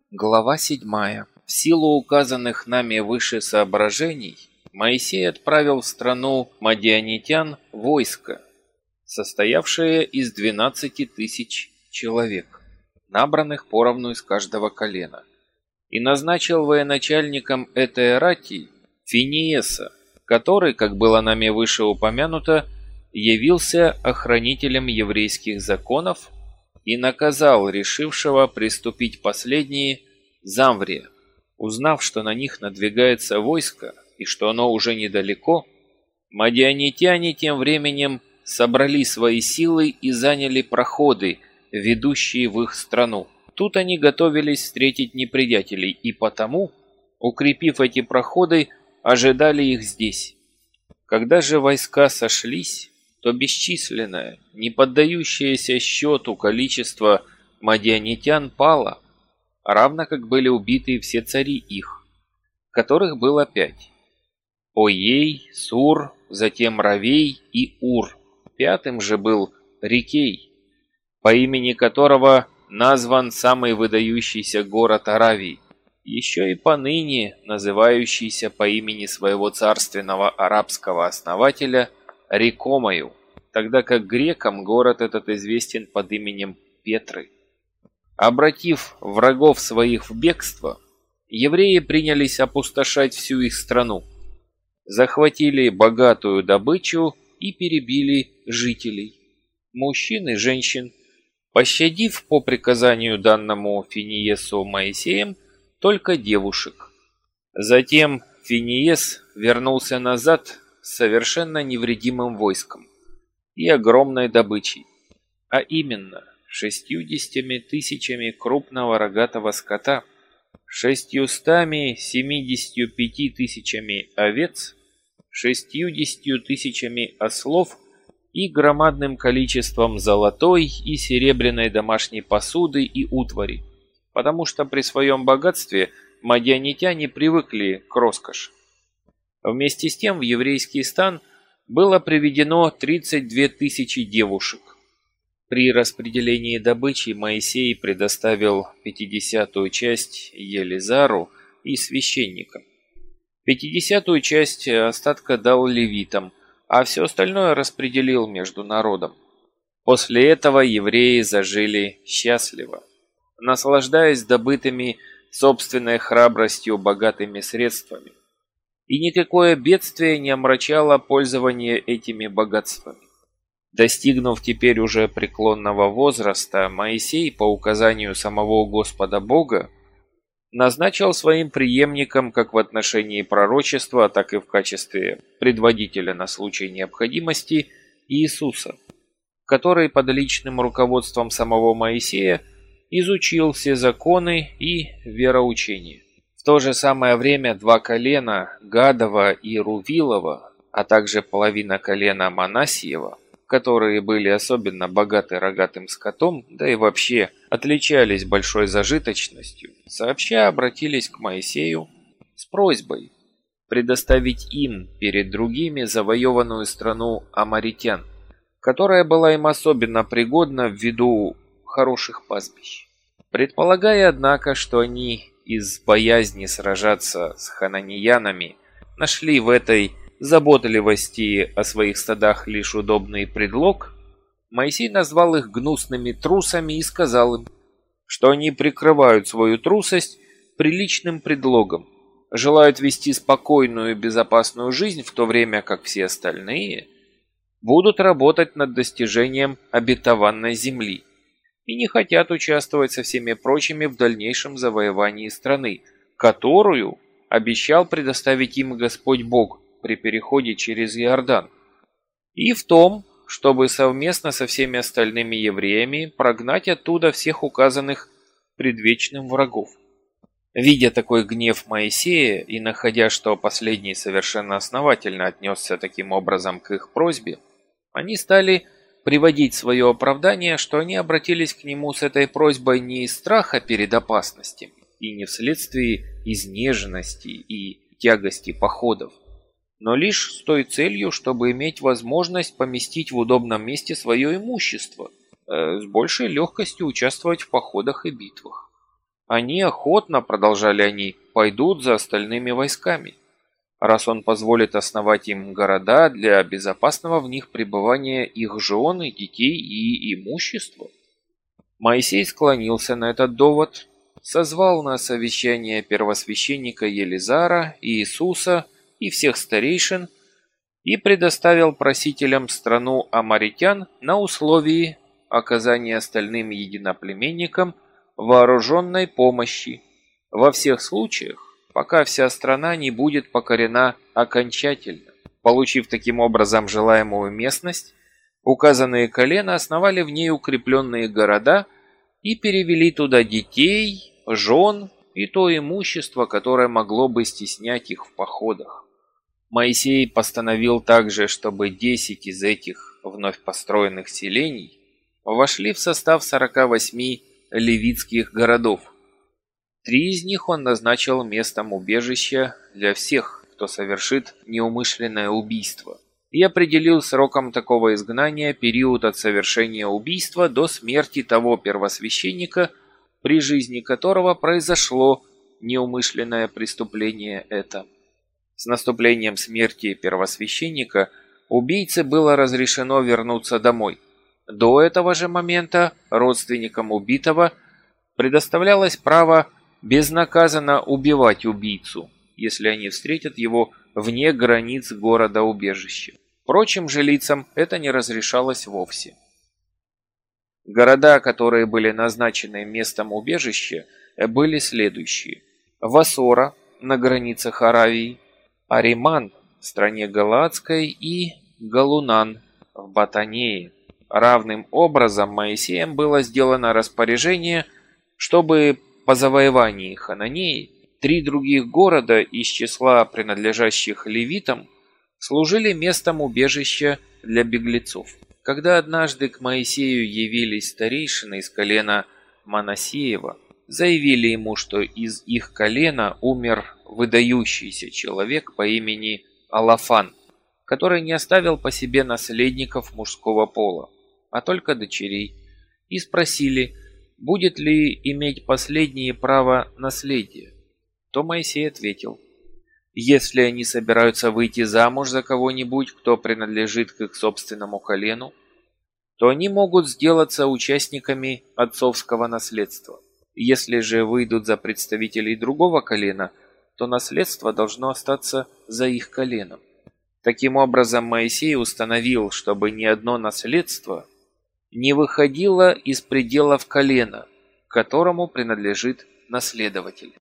Глава 7. В силу указанных нами выше соображений, Моисей отправил в страну мадианитян войско, состоявшее из 12 тысяч человек, набранных поровну из каждого колена, и назначил военачальником этой рати Финиеса, который, как было нами выше упомянуто, явился охранителем еврейских законов и наказал решившего приступить последние Замврия. Узнав, что на них надвигается войско и что оно уже недалеко, мадианитяне тем временем собрали свои силы и заняли проходы, ведущие в их страну. Тут они готовились встретить неприятелей и потому, укрепив эти проходы, ожидали их здесь. Когда же войска сошлись, то бесчисленное, не поддающееся счету количество мадианитян пало, равно как были убиты все цари их, которых было 5. Оей, Сур, затем Равей и Ур. 5-м же был Рикей, по имени которого назван самый выдающийся город Аравии, еще и поныне называющийся по имени своего царственного арабского основателя Рикомою, тогда как грекам город этот известен под именем Петры. Обратив врагов своих в бегство, евреи принялись опустошать всю их страну, захватили богатую добычу и перебили жителей, мужчин и женщин, пощадив по приказанию данному Финиесу Моисеем только девушек. Затем Финиес вернулся назад с совершенно невредимым войском и огромной добычей, а именно 60 тысячами крупного рогатого скота, 675 тысячами овец, 60 тысячами ослов и громадным количеством золотой и серебряной домашней посуды и утвари, потому что при своем богатстве мадианитяне привыкли к роскоши. Вместе с тем в еврейский стан было приведено 32 тысячи девушек. При распределении добычи Моисей предоставил 50-ю часть Елизару и священникам. 50-ю часть остатка дал левитам, а все остальное распределил между народом. После этого евреи зажили счастливо, наслаждаясь добытыми собственной храбростью богатыми средствами. И никакое бедствие не омрачало пользование этими богатствами. Достигнув теперь уже преклонного возраста, Моисей, по указанию самого Господа Бога, назначил своим преемником как в отношении пророчества, так и в качестве предводителя на случай необходимости Иисуса, который под личным руководством самого Моисея изучил все законы и вероучения. В то же самое время 2 колена Гадова и Рувилова, а также половина колена Манасиева, которые были особенно богаты рогатым скотом, да и вообще отличались большой зажиточностью, сообща обратились к Моисею с просьбой предоставить им перед другими завоеванную страну аморитян, которая была им особенно пригодна ввиду хороших пастбищ. Предполагая, однако, что они из боязни сражаться с хананиянами нашли в этой заботливости о своих стадах лишь удобный предлог, Моисей назвал их гнусными трусами и сказал им, что они прикрывают свою трусость приличным предлогом, желают вести спокойную и безопасную жизнь, в то время как все остальные будут работать над достижением обетованной земли и не хотят участвовать со всеми прочими в дальнейшем завоевании страны, которую обещал предоставить им Господь Бог при переходе через Иордан, и в том, чтобы совместно со всеми остальными евреями прогнать оттуда всех указанных предвечным врагов. Видя такой гнев Моисея и находя, что последний совершенно основательно отнесся таким образом к их просьбе, они стали приводить свое оправдание, что они обратились к нему с этой просьбой не из страха перед опасностями и не вследствие изнеженности и тягости походов, но лишь с той целью, чтобы иметь возможность поместить в удобном месте свое имущество, с большей легкостью участвовать в походах и битвах. Они охотно, продолжали они, пойдут за остальными войсками, раз он позволит основать им города для безопасного в них пребывания их жен и детей и имущества. Моисей склонился на этот довод, созвал на совещание первосвященника Елизара, Иисуса и всех старейшин и предоставил просителям страну аморитян на условии оказания остальным единоплеменникам вооруженной помощи во всех случаях, пока вся страна не будет покорена окончательно. Получив таким образом желаемую местность, указанные колена основали в ней укрепленные города и перевели туда детей, жен и то имущество, которое могло бы стеснять их в походах. Моисей постановил также, чтобы 10 из этих вновь построенных селений вошли в состав 48 левитских городов. 3 из них он назначил местом убежища для всех, кто совершит неумышленное убийство, и определил сроком такого изгнания период от совершения убийства до смерти того первосвященника, при жизни которого произошло неумышленное преступление это. С наступлением смерти первосвященника убийце было разрешено вернуться домой. До этого же момента родственникам убитого предоставлялось право безнаказанно убивать убийцу, если они встретят его вне границ города-убежища. Прочим же лицам это не разрешалось вовсе. Города, которые были назначены местом убежища, были следующие: Васора на границах Аравии, Ариман в стране Галаадской и Галунан в Батанее. Равным образом Моисеем было сделано распоряжение, чтобы по завоевании Хананеи 3 других города из числа принадлежащих левитам служили местом убежища для беглецов. Когда однажды к Моисею явились старейшины из колена Манассеева, заявили ему, что из их колена умер выдающийся человек по имени Алафан, который не оставил по себе наследников мужского пола, а только дочерей, и спросили, будет ли иметь последнее право наследия. То Моисей ответил: если они собираются выйти замуж за кого-нибудь, кто принадлежит к их собственному колену, то они могут сделаться участниками отцовского наследства. Если же выйдут за представителей другого колена, то наследство должно остаться за их коленом. Таким образом, Моисей установил, чтобы ни одно наследство не выходило из пределов колена, к которому принадлежит наследователь.